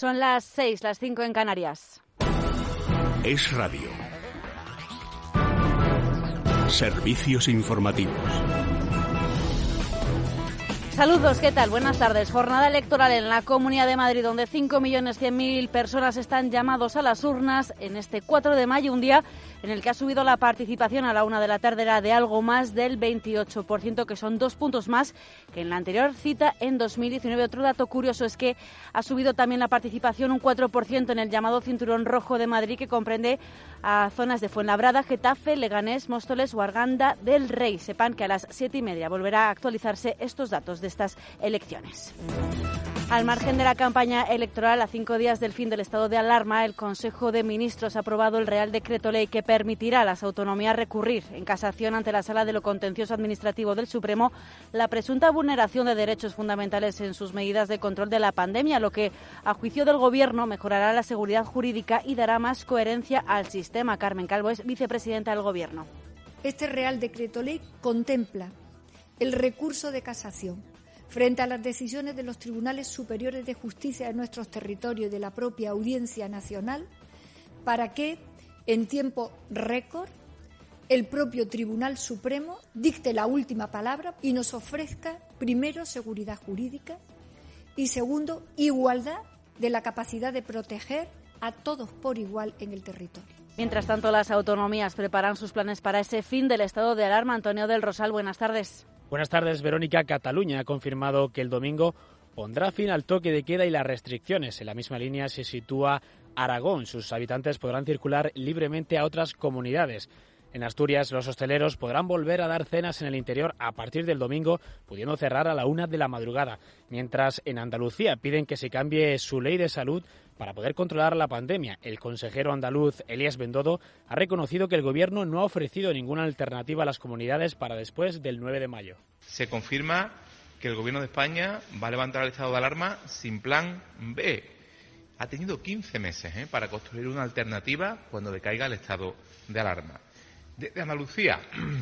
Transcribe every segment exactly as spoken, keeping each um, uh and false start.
Son las seis, las cinco en Canarias. Es Radio. Servicios informativos. Saludos, ¿qué tal? Buenas tardes. Jornada electoral en la Comunidad de Madrid, donde cinco millones cien mil personas están llamados a las urnas en este cuatro de mayo, un día en el que ha subido la participación a la una de la tarde, era de algo más del veintiocho por ciento, que son dos puntos más que en la anterior cita en dos mil diecinueve. Otro dato curioso es que ha subido también la participación un cuatro por ciento en el llamado Cinturón Rojo de Madrid, que comprende a zonas de Fuenlabrada, Getafe, Leganés, Móstoles o Arganda del Rey. Sepan que a las siete y media volverá a actualizarse estos datos de estas elecciones. Al margen de la campaña electoral, a cinco días del fin del estado de alarma, el Consejo de Ministros ha aprobado el Real Decreto Ley que permitirá a las autonomías recurrir en casación ante la Sala de lo Contencioso Administrativo del Supremo la presunta vulneración de derechos fundamentales en sus medidas de control de la pandemia, lo que, a juicio del Gobierno, mejorará la seguridad jurídica y dará más coherencia al sistema. Carmen Calvo es vicepresidenta del Gobierno. Este Real Decreto Ley contempla el recurso de casación frente a las decisiones de los tribunales superiores de justicia de nuestros territorios y de la propia Audiencia Nacional, para que, en tiempo récord, el propio Tribunal Supremo dicte la última palabra y nos ofrezca, primero, seguridad jurídica y, segundo, igualdad de la capacidad de proteger a todos por igual en el territorio. Mientras tanto, las autonomías preparan sus planes para ese fin del estado de alarma. Antonio del Rosal, buenas tardes. Buenas tardes, Verónica. Cataluña ha confirmado que el domingo pondrá fin al toque de queda y las restricciones. En la misma línea se sitúa Aragón. Sus habitantes podrán circular libremente a otras comunidades. En Asturias, los hosteleros podrán volver a dar cenas en el interior a partir del domingo, pudiendo cerrar a la una de la madrugada. Mientras en Andalucía piden que se cambie su ley de salud para poder controlar la pandemia. El consejero andaluz Elías Bendodo ha reconocido que el Gobierno no ha ofrecido ninguna alternativa a las comunidades para después del nueve de mayo. Se confirma que el Gobierno de España va a levantar el estado de alarma sin plan B. Ha tenido quince meses ¿eh? para construir una alternativa cuando decaiga el estado de alarma. Desde Andalucía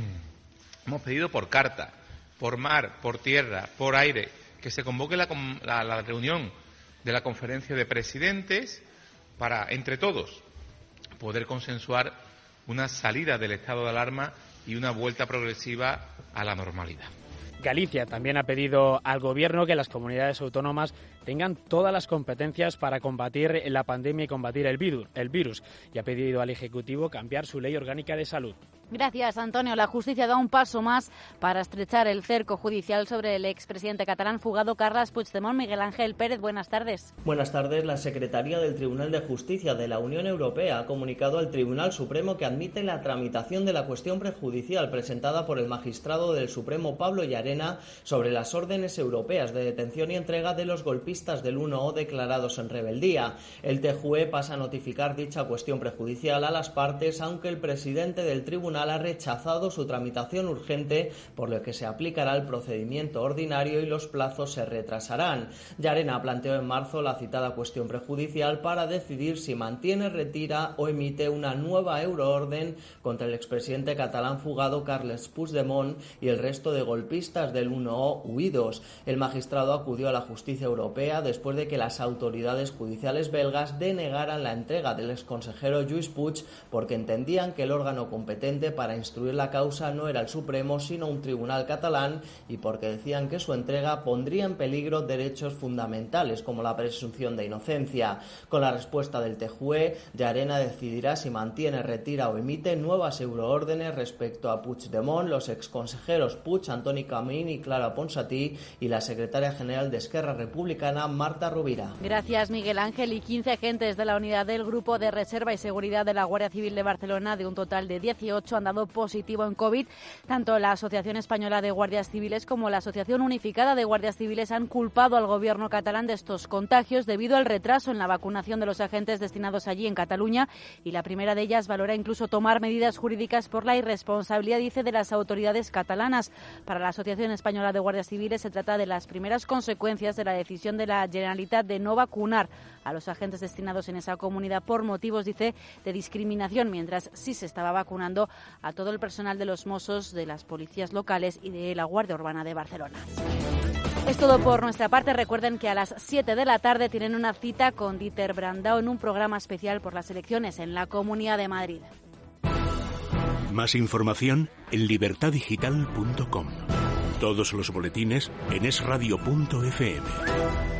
hemos pedido por carta, por mar, por tierra, por aire, que se convoque la, la, la reunión de la conferencia de presidentes para, entre todos, poder consensuar una salida del estado de alarma y una vuelta progresiva a la normalidad. Galicia también ha pedido al Gobierno que las comunidades autónomas tengan todas las competencias para combatir la pandemia y combatir el virus, el virus y ha pedido al Ejecutivo cambiar su ley orgánica de salud. Gracias, Antonio. La justicia da un paso más para estrechar el cerco judicial sobre el expresidente catalán fugado Carles Puigdemont. Miguel Ángel Pérez, buenas tardes. Buenas tardes. La Secretaría del Tribunal de Justicia de la Unión Europea ha comunicado al Tribunal Supremo que admite la tramitación de la cuestión prejudicial presentada por el magistrado del Supremo Pablo Llarena sobre las órdenes europeas de detención y entrega de los golpistas del uno O declarados en rebeldía. El T J U E pasa a notificar dicha cuestión prejudicial a las partes, aunque el presidente del tribunal ha rechazado su tramitación urgente, por lo que se aplicará el procedimiento ordinario y los plazos se retrasarán. Llarena planteó en marzo la citada cuestión prejudicial para decidir si mantiene, retira o emite una nueva euroorden contra el expresidente catalán fugado Carles Puigdemont y el resto de golpistas del uno O huidos. El magistrado acudió a la justicia europea después de que las autoridades judiciales belgas denegaran la entrega del exconsejero Lluís Puig porque entendían que el órgano competente para instruir la causa no era el Supremo sino un tribunal catalán y porque decían que su entrega pondría en peligro derechos fundamentales como la presunción de inocencia. Con la respuesta del T J U E, Llarena decidirá si mantiene, retira o emite nuevas euroórdenes respecto a Puigdemont, los exconsejeros Puig, Antoni Comín y Clara Ponsatí y la secretaria general de Esquerra Republicana, Marta Rovira. Gracias, Miguel Ángel. Y quince agentes de la unidad del Grupo de Reserva y Seguridad de la Guardia Civil de Barcelona, de un total de dieciocho, han dado positivo en COVID. Tanto la Asociación Española de Guardias Civiles como la Asociación Unificada de Guardias Civiles han culpado al gobierno catalán de estos contagios debido al retraso en la vacunación de los agentes destinados allí en Cataluña, y la primera de ellas valora incluso tomar medidas jurídicas por la irresponsabilidad, dice, de las autoridades catalanas. Para la Asociación Española de Guardias Civiles se trata de las primeras consecuencias de la decisión de la Generalitat de no vacunar a los agentes destinados en esa comunidad por motivos, dice, de discriminación, mientras sí se estaba vacunando a todo el personal de los Mossos, de las policías locales y de la Guardia Urbana de Barcelona. Es todo por nuestra parte. Recuerden que a las siete de la tarde tienen una cita con Dieter Brandao en un programa especial por las elecciones en la Comunidad de Madrid. Más información en libertad digital punto com. Todos los boletines en es radio punto efe eme.